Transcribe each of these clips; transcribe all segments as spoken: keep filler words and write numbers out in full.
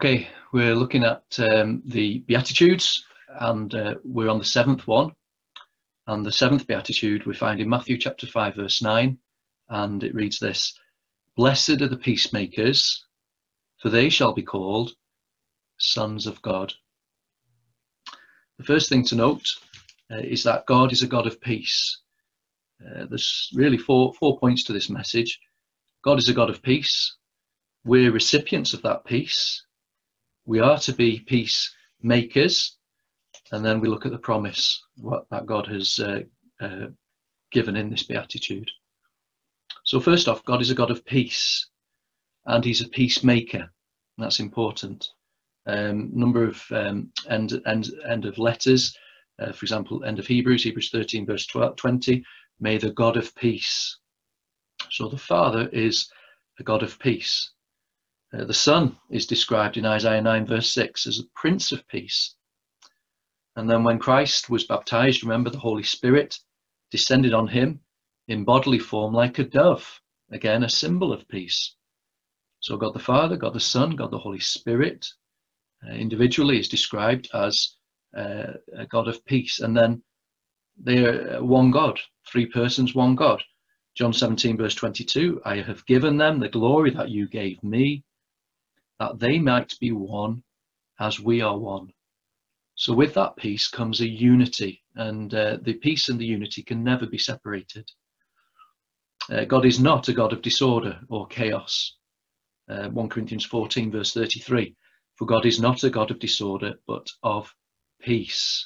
Okay, we're looking at um, the Beatitudes, and uh, we're on the seventh one. And the seventh Beatitude we find in Matthew chapter five, verse nine, and it reads this: "Blessed are the peacemakers, for they shall be called sons of God." The first thing to note uh, is that God is a God of peace. Uh, there's really four, four points to this message. God is a God of peace. We're recipients of that peace. We are to be peacemakers. And then we look at the promise, what that God has uh, uh, given in this beatitude. So first off, God is a God of peace, and he's a peacemaker. And that's important. Um, number of um, end, end, end of letters, uh, for example, end of Hebrews, Hebrews thirteen, verse twenty, may the God of peace. So the Father is a God of peace. Uh, the Son is described in Isaiah nine, verse six, as a Prince of Peace. And then when Christ was baptized, remember, the Holy Spirit descended on him in bodily form like a dove, again a symbol of peace. So God the Father, God the Son, God the Holy Spirit uh, individually is described as uh, a God of peace. And then they're one God, three persons, one God. John seventeen, verse twenty-two, I have given them the glory that you gave me, that they might be one as we are one. So with that peace comes a unity, and uh, the peace and the unity can never be separated. Uh, God is not a God of disorder or chaos. Uh, First Corinthians fourteen, verse thirty-three, for God is not a God of disorder, but of peace.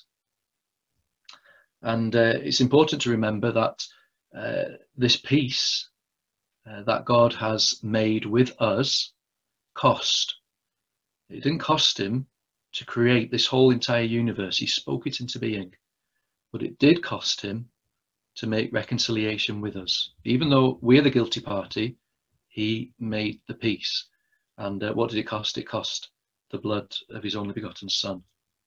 And uh, it's important to remember that uh, this peace uh, that God has made with us cost. It didn't cost him to create this whole entire universe. He spoke it into being, but it did cost him to make reconciliation with us. Even though we're the guilty party, he made the peace. And uh, what did it cost? It cost the blood of his only begotten Son.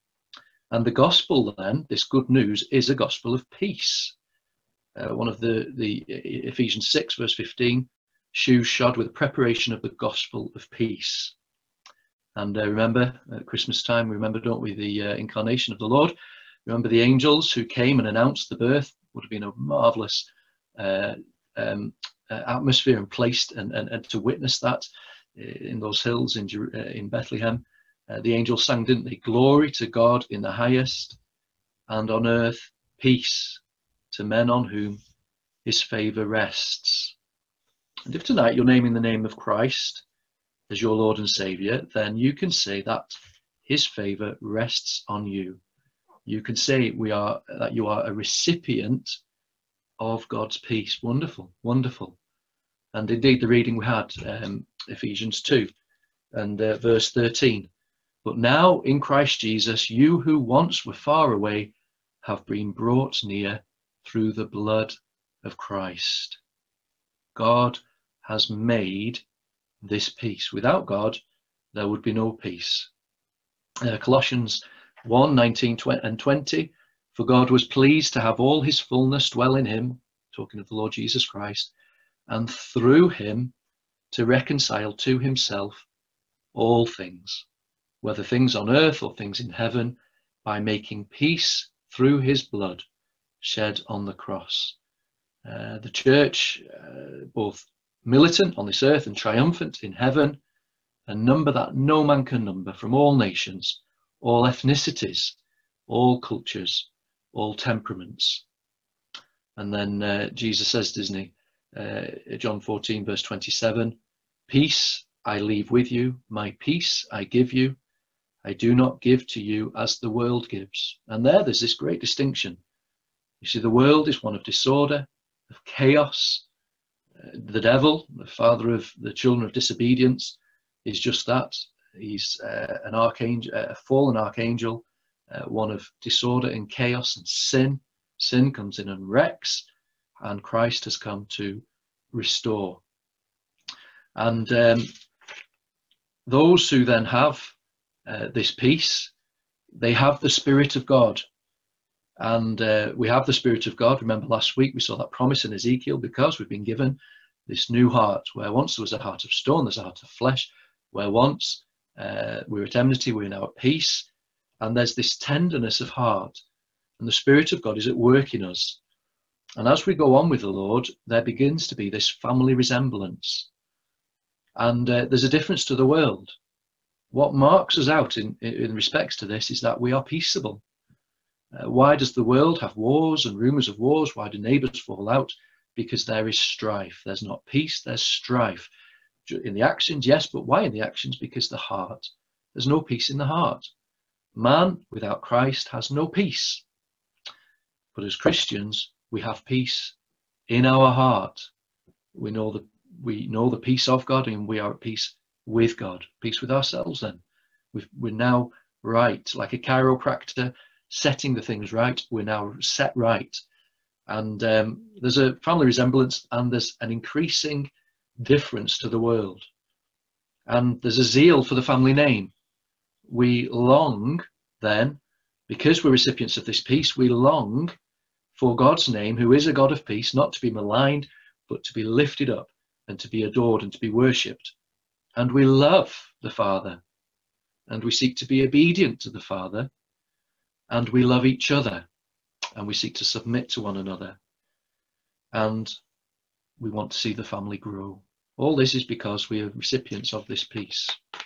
And the gospel then, this good news, is a gospel of peace. Uh, one of the, the Ephesians six, verse fifteen, shoes shod with the preparation of the gospel of peace. And uh, remember, at Christmas time, we remember, don't we, the uh, incarnation of the Lord. Remember the angels who came and announced the birth. Would have been a marvelous uh, um, uh, atmosphere and placed and, and, and to witness that in those hills in, uh, in Bethlehem. Uh, the angels sang, didn't they? Glory to God in the highest, and on earth peace to men on whom his favour rests. And if tonight you're naming the name of Christ as your Lord and Saviour, then you can say that his favour rests on you. You can say we are that you are a recipient of God's peace. Wonderful, wonderful. And indeed, the reading we had, um, Ephesians two and uh, verse thirteen. But now in Christ Jesus, you who once were far away have been brought near through the blood of Christ. God has made this peace. Without God, there would be no peace. Uh, Colossians one, nineteen and twenty, for God was pleased to have all his fullness dwell in him, talking of the Lord Jesus Christ, and through him to reconcile to himself all things, whether things on earth or things in heaven, by making peace through his blood shed on the cross. Uh, the church, uh, both militant on this earth and triumphant in heaven, a number that no man can number, from all nations, all ethnicities, all cultures, all temperaments. And then uh, Jesus says, doesn't he, uh, John fourteen, verse twenty-seven, peace I leave with you, my peace I give you, I do not give to you as the world gives. And there, there's this great distinction. You see, the world is one of disorder, of chaos. Uh, the devil, the father of the children of disobedience, is just that. He's uh, an archangel, a fallen archangel, uh, one of disorder and chaos and sin. Sin comes in and wrecks, and Christ has come to restore. And um, those who then have uh, this peace, they have the Spirit of God. And uh, we have the Spirit of God. Remember last week we saw that promise in Ezekiel, because we've been given this new heart, where once there was a heart of stone, there's a heart of flesh, where once Uh, we're at enmity, we're now at peace. And there's this tenderness of heart. And the Spirit of God is at work in us. And as we go on with the Lord, there begins to be this family resemblance. And uh, there's a difference to the world. What marks us out in, in respects to this is that we are peaceable. Uh, why does the world have wars and rumours of wars? Why do neighbours fall out? Because there is strife. There's not peace, there's strife. In the actions, yes, but why in the actions? Because the heart. There's no peace in the heart. Man without Christ has no peace. But as Christians, we have peace in our heart. We know the we know the peace of God, and we are at peace with God. Peace with ourselves then. We've, we're now right, like a chiropractor setting the things right. We're now set right. And um, there's a family resemblance, and there's an increasing difference to the world. And there's a zeal for the family name. We long then, because we're recipients of this peace, we long for God's name, who is a God of peace, not to be maligned, but to be lifted up and to be adored and to be worshipped. And we love the Father, and we seek to be obedient to the Father, and we love each other, and we seek to submit to one another, and we want to see the family grow. All this is because we are recipients of this peace.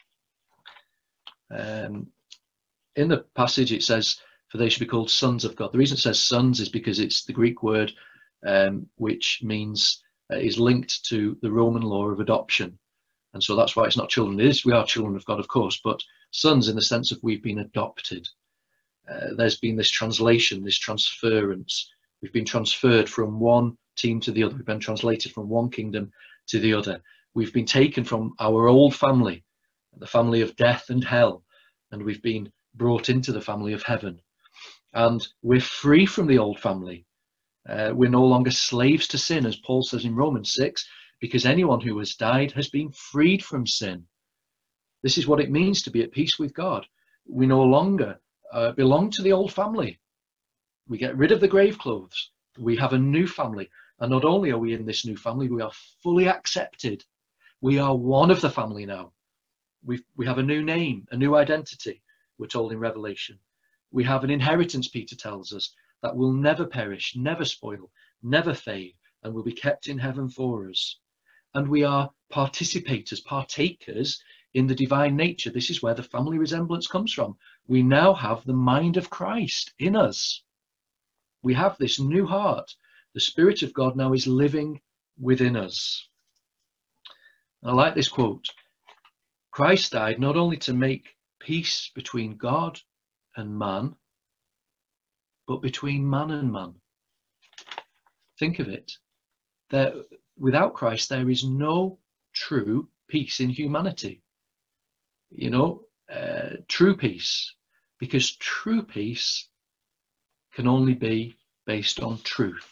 Um, in the passage it says, for they should be called sons of God. The reason it says sons is because it's the Greek word um, which means uh, is linked to the Roman law of adoption. And so that's why it's not children. It is, we are children of God, of course, but sons in the sense of we've been adopted. Uh, there's been this translation, this transference. We've been transferred from one team to the other. We've been translated from one kingdom to the other. We've been taken from our old family, the family of death and hell, and we've been brought into the family of heaven. And we're free from the old family. Uh, we're no longer slaves to sin, as Paul says in Romans six, because anyone who has died has been freed from sin. This is what it means to be at peace with God. We no longer uh, belong to the old family. We get rid of the grave clothes. We have a new family. And not only are we in this new family, we are fully accepted. We are one of the family now. We've, we have a new name, a new identity, we're told in Revelation. We have an inheritance, Peter tells us, that will never perish, never spoil, never fade, and will be kept in heaven for us. And we are participators, partakers in the divine nature. This is where the family resemblance comes from. We now have the mind of Christ in us. We have this new heart. The Spirit of God now is living within us. And I like this quote. Christ died not only to make peace between God and man, but between man and man. Think of it. There, without Christ, there is no true peace in humanity. You know, uh, true peace, because true peace can only be based on truth.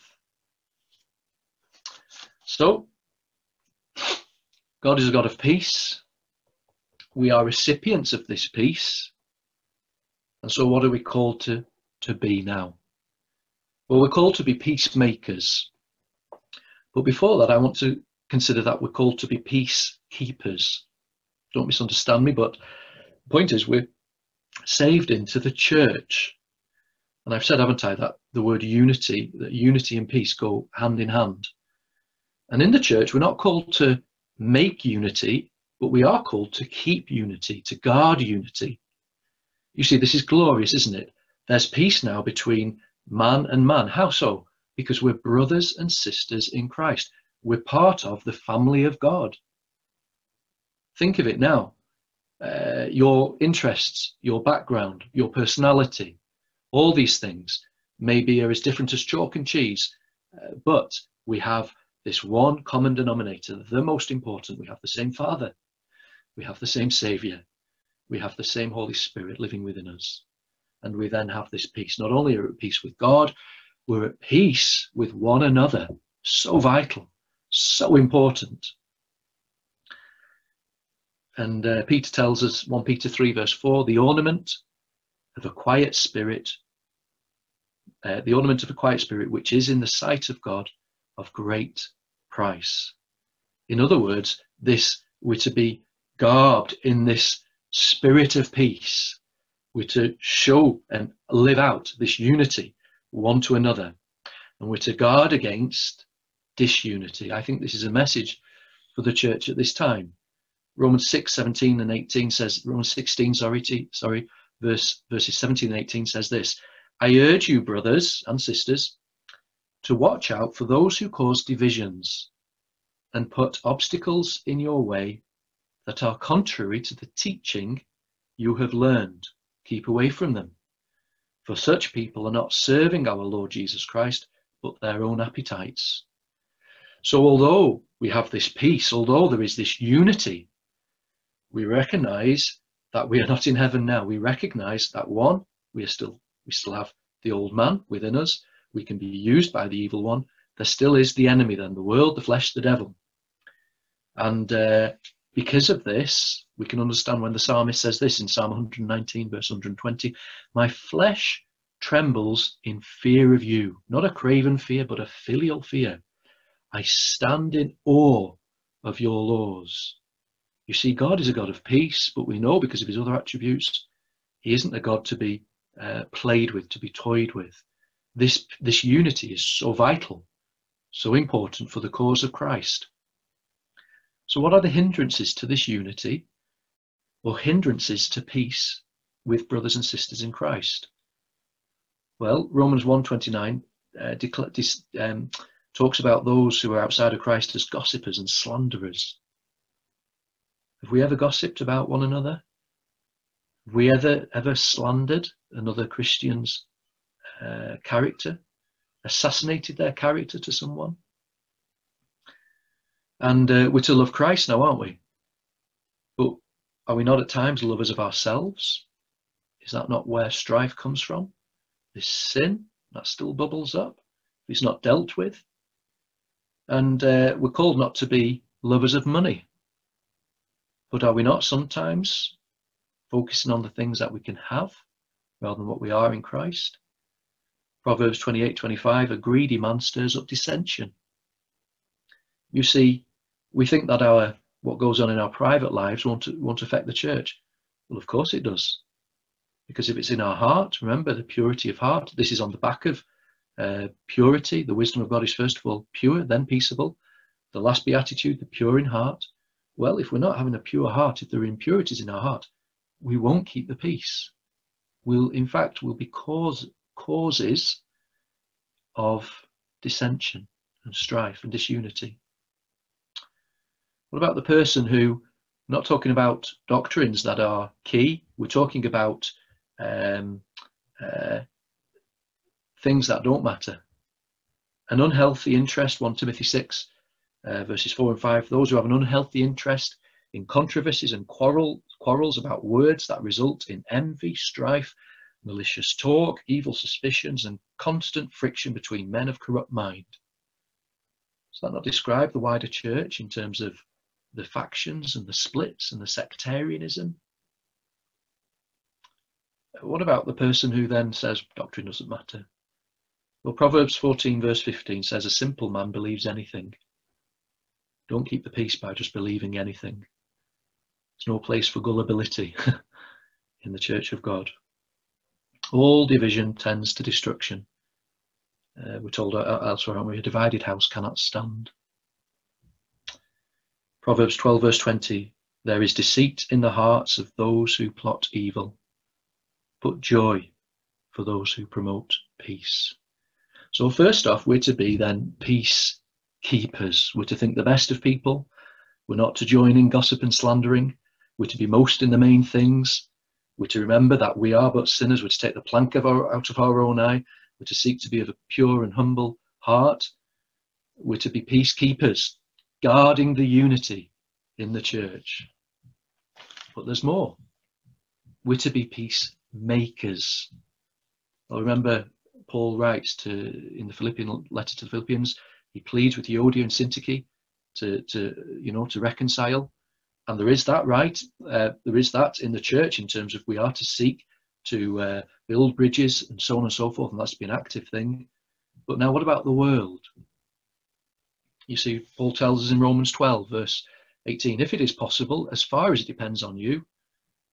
So, God is a God of peace. We are recipients of this peace. And so what are we called to, to be now? Well, we're called to be peacemakers. But before that, I want to consider that we're called to be peacekeepers. Don't misunderstand me, but the point is we're saved into the church. And I've said, haven't I, that the word unity, that unity and peace go hand in hand. And in the church, we're not called to make unity, but we are called to keep unity, to guard unity. You see, this is glorious, isn't it? There's peace now between man and man. How so? Because we're brothers and sisters in Christ. We're part of the family of God. Think of it now. Uh, your interests, your background, your personality, all these things maybe are as different as chalk and cheese, uh, but we have this one common denominator, the most important. We have the same Father, we have the same Saviour, we have the same Holy Spirit living within us, and we then have this peace. Not only are we at peace with God, we're at peace with one another. So vital, so important. And uh, Peter tells us, First Peter three verse four, the ornament of a quiet spirit, uh, the ornament of a quiet spirit, which is in the sight of God of great price. In other words, this we're to be garbed in this spirit of peace. We're to show and live out this unity one to another, and we're to guard against disunity. I think this is a message for the church at this time. Romans six, seventeen and eighteen says, Romans sixteen, sorry, sorry, verse, verses seventeen and eighteen says this: I urge you, brothers and sisters, to watch out for those who cause divisions and put obstacles in your way that are contrary to the teaching you have learned. Keep away from them, for such people are not serving our Lord Jesus Christ, but their own appetites. So although we have this peace, although there is this unity, we recognize that we are not in heaven now. We recognize that, one, we are still we still have the old man within us. We can be used by the evil one. There still is the enemy then, the world, the flesh, the devil. And uh, because of this, we can understand when the psalmist says this in Psalm one nineteen, verse one hundred twenty, my flesh trembles in fear of you. Not a craven fear, but a filial fear. I stand in awe of your laws. You see, God is a God of peace, but we know because of his other attributes, he isn't a God to be uh, played with, to be toyed with. This, this unity is so vital, so important for the cause of Christ. So what are the hindrances to this unity, or hindrances to peace with brothers and sisters in Christ? Well, Romans one twenty-nine uh, um, talks about those who are outside of Christ as gossipers and slanderers. Have we ever gossiped about one another? Have we ever, ever slandered another Christian's uh, character, assassinated their character to someone? And uh, we're to love Christ now, aren't we? But are we not at times lovers of ourselves? Is that not where strife comes from? This sin that still bubbles up, if it's not dealt with. And uh, we're called not to be lovers of money. But are we not sometimes focusing on the things that we can have rather than what we are in Christ? Proverbs twenty-eight twenty-five, a greedy man stirs up dissension. You see, we think that our what goes on in our private lives won't, won't affect the church. Well, of course it does. Because if it's in our heart, remember the purity of heart. This is on the back of uh, purity. The wisdom of God is first of all pure, then peaceable. The last beatitude, the pure in heart. Well, if we're not having a pure heart, if there are impurities in our heart, we won't keep the peace. We'll, in fact, will be cause, causes of dissension and strife and disunity. What about the person who, not talking about doctrines that are key, we're talking about um, uh, things that don't matter. An unhealthy interest, First Timothy six, uh, verses four and five, those who have an unhealthy interest in controversies and quarrel, quarrels about words that result in envy, strife, malicious talk, evil suspicions, and constant friction between men of corrupt mind. Does that not describe the wider church in terms of the factions and the splits and the sectarianism? What about the person who then says doctrine doesn't matter? Well, Proverbs fourteen verse fifteen says a simple man believes anything. Don't keep the peace by just believing anything. There's no place for gullibility in the church of God. All division tends to destruction. Uh, we're told elsewhere, aren't we? A divided house cannot stand. Proverbs twelve verse twenty, there is deceit in the hearts of those who plot evil, but joy for those who promote peace. So first off, we're to be then peace keepers. We're to think the best of people. We're not to join in gossip and slandering. We're to be most in the main things. We're to remember that we are but sinners. We're to take the plank of our, out of our own eye. We're to seek to be of a pure and humble heart. We're to be peacekeepers, guarding the unity in the church. But there's more. We're to be peacemakers. Well, remember, Paul writes to in the Philippian letter to the Philippians, he pleads with Euodia and Syntyche to, to you know, to reconcile. And there is that, right? Uh, there is that in the church in terms of we are to seek to uh, build bridges and so on and so forth, and that's to be an active thing. But now what about the world? You see, Paul tells us in Romans twelve, verse eighteen, if it is possible, as far as it depends on you,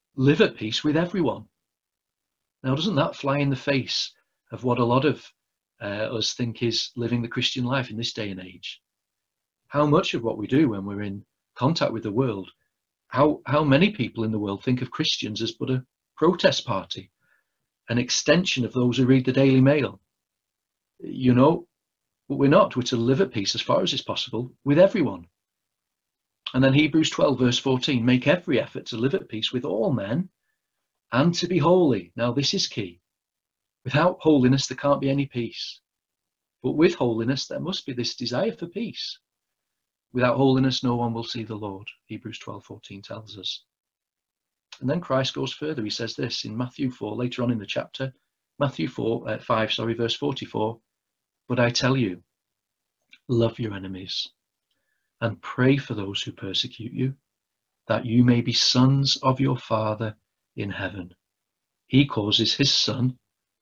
live at peace with everyone. Now, doesn't that fly in the face of what a lot of uh, us think is living the Christian life in this day and age? How much of what we do when we're in contact with the world, how, how many people in the world think of Christians as but a protest party, an extension of those who read the Daily Mail? You know, but we're not. We're to live at peace as far as is possible with everyone. And then Hebrews twelve verse fourteen, make every effort to live at peace with all men and to be holy. Now this is key. Without holiness there can't be any peace. But with holiness there must be this desire for peace. Without holiness no one will see the Lord, Hebrews twelve fourteen tells us. And then Christ goes further. He says this in Matthew four, later on in the chapter, Matthew four, uh, five, sorry, verse forty-four. But I tell you, love your enemies and pray for those who persecute you, that you may be sons of your Father in heaven. He causes his sun,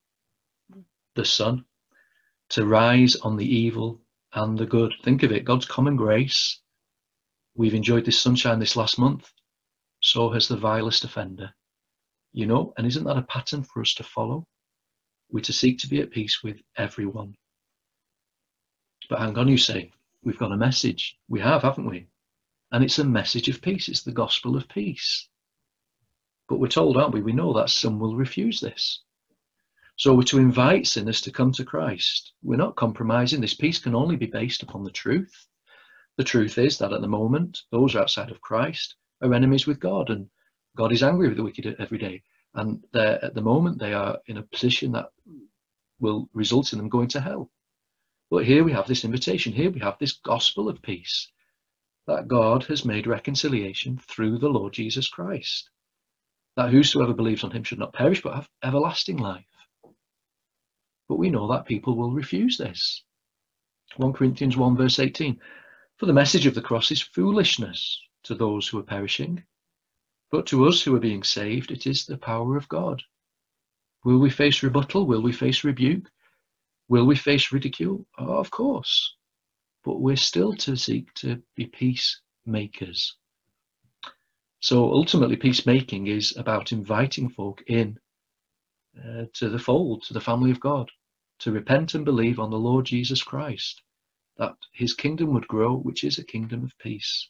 the sun, to rise on the evil and the good. Think of it, God's common grace. We've enjoyed this sunshine this last month. So has the vilest offender. You know, and isn't that a pattern for us to follow? We're to seek to be at peace with everyone. But hang on, you say, we've got a message. We have, haven't we? And it's a message of peace. It's the gospel of peace. But we're told, aren't we? We know that some will refuse this. So we're to invite sinners to come to Christ. We're not compromising. This peace can only be based upon the truth. The truth is that at the moment, those outside of Christ are enemies with God, and God is angry with the wicked every day. And at the moment, they are in a position that will result in them going to hell. But here we have this invitation. Here we have this gospel of peace, that God has made reconciliation through the Lord Jesus Christ, that whosoever believes on him should not perish but have everlasting life. But we know that people will refuse this. First Corinthians one verse eighteen, for the message of the cross is foolishness to those who are perishing, but to us who are being saved it is the power of God. Will we face rebuttal? Will we face rebuke? Will we face ridicule? Oh, of course. But we're still to seek to be peacemakers. So ultimately, peacemaking is about inviting folk in uh, to the fold, to the family of God, to repent and believe on the Lord Jesus Christ, that his kingdom would grow, which is a kingdom of peace.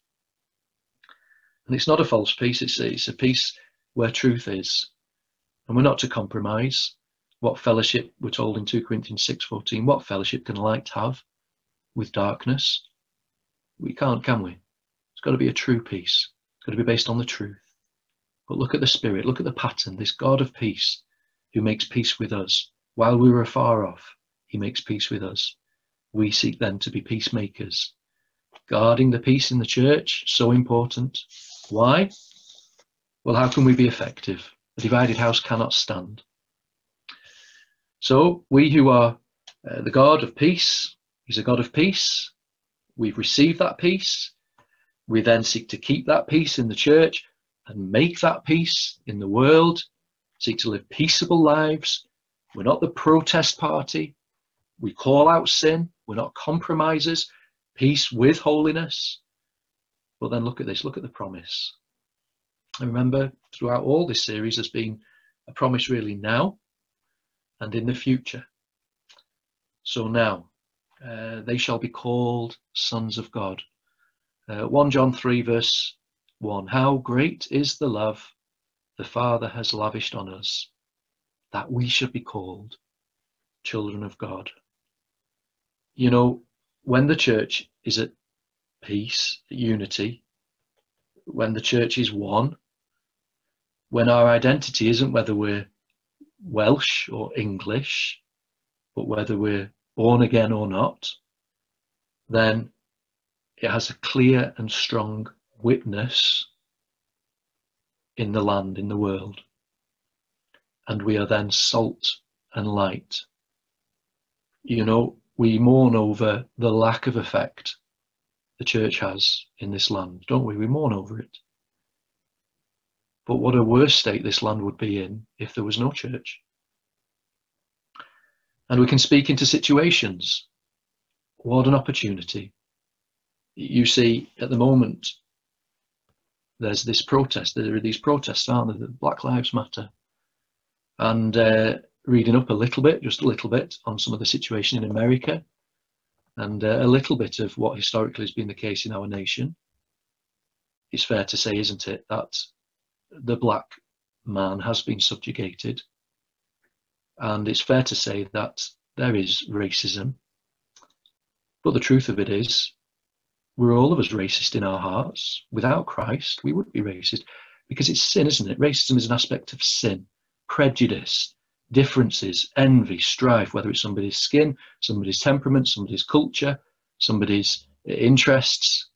And it's not a false peace, it's a, it's a peace where truth is. And we're not to compromise. What fellowship, we're told in Second Corinthians six fourteen, what fellowship can light have with darkness? We can't, can we? It's got to be a true peace. It's got to be based on the truth. But look at the Spirit, look at the pattern, this God of peace who makes peace with us. While we were afar off, he makes peace with us. We seek then to be peacemakers. Guarding the peace in the church, so important. Why? Well, how can we be effective? A divided house cannot stand. So we who are uh, the God of peace, he's a God of peace. We've received that peace. We then seek to keep that peace in the church and make that peace in the world, seek to live peaceable lives. We're not the protest party. We call out sin. We're not compromisers. Peace with holiness. But then look at this, look at the promise. And remember, throughout all this series, there's been a promise really now and in the future. So now, uh, they shall be called sons of God. Uh, First John three verse one, how great is the love the Father has lavished on us, that we should be called children of God. You know, when the church is at peace, unity, when the church is one, when our identity isn't whether we're Welsh or English, but whether we're born again or not, then it has a clear and strong witness in the land, in the world. And we are then salt and light. You know, we mourn over the lack of effect the church has in this land, don't we? We mourn over it. But what a worse state this land would be in if there was no church. And we can speak into situations. What an opportunity. You see, at the moment, there's this protest. There are these protests, aren't there? That Black Lives Matter. And uh, reading up a little bit, just a little bit, on some of the situation in America, and uh, a little bit of what historically has been the case in our nation, it's fair to say, isn't it, that the black man has been subjugated. And it's fair to say that there is racism. But the truth of it is, we're all of us racist in our hearts. Without Christ, we would be racist, because it's sin, isn't it? Racism is an aspect of sin, prejudice, differences, envy, strife, whether it's somebody's skin, somebody's temperament, somebody's culture, somebody's interests.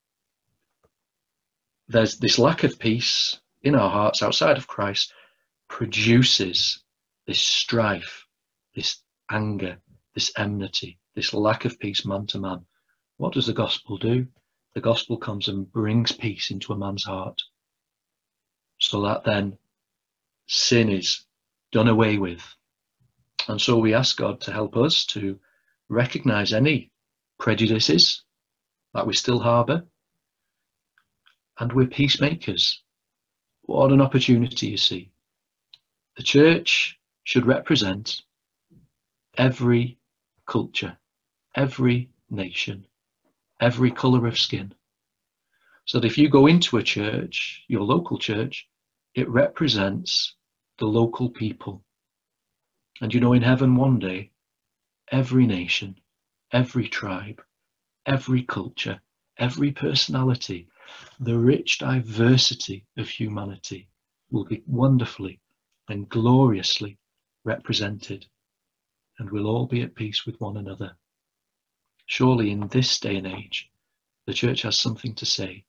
There's this lack of peace in our hearts outside of Christ produces this strife, this anger, this enmity, this lack of peace man to man. What does the gospel do? The gospel comes and brings peace into a man's heart, so that then sin is done away with. And so we ask God to help us to recognize any prejudices that we still harbour, and we're peacemakers. What an opportunity, you see. The church should represent every culture, every nation, every colour of skin. So that if you go into a church, your local church, it represents the local people. And you know, in heaven one day, every nation, every tribe, every culture, every personality, the rich diversity of humanity will be wonderfully and gloriously represented, and we'll all be at peace with one another. Surely in this day and age, the church has something to say.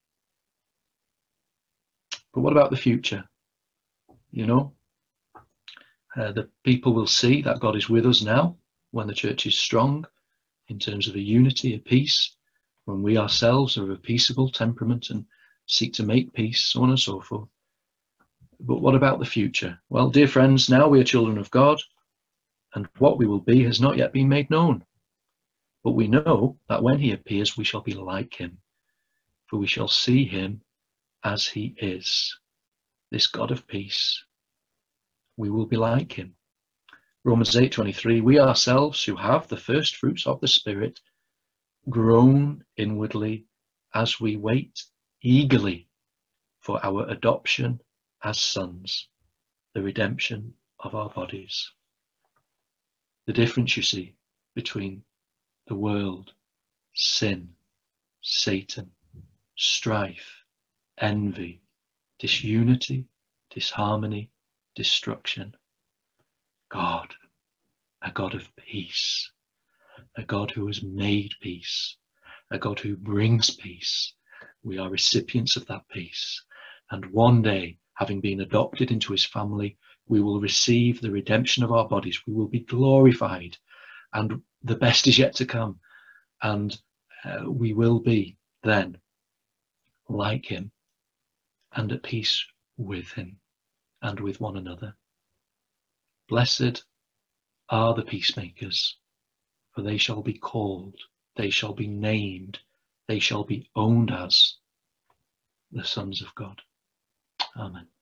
But what about the future? You know, uh, the people will see that God is with us now, when the church is strong in terms of a unity, a peace, when we ourselves are of a peaceable temperament and seek to make peace, so on and so forth. But what about the future? Well, dear friends, now we are children of God, and what we will be has not yet been made known. But we know that when he appears, we shall be like him, for we shall see him as he is, this God of peace. We will be like him. Romans eight twenty-three, we ourselves who have the first fruits of the Spirit groan inwardly as we wait eagerly for our adoption as sons, the redemption of our bodies. The difference, you see, between the world, sin, Satan, strife, envy, disunity, disharmony, destruction. God, a God of peace, a God who has made peace, a God who brings peace. We are recipients of that peace. And one day, having been adopted into his family, we will receive the redemption of our bodies. We will be glorified, and the best is yet to come. And uh, we will be then like him and at peace with him and with one another. Blessed are the peacemakers, for they shall be called, they shall be named, they shall be owned as the sons of God. Amen.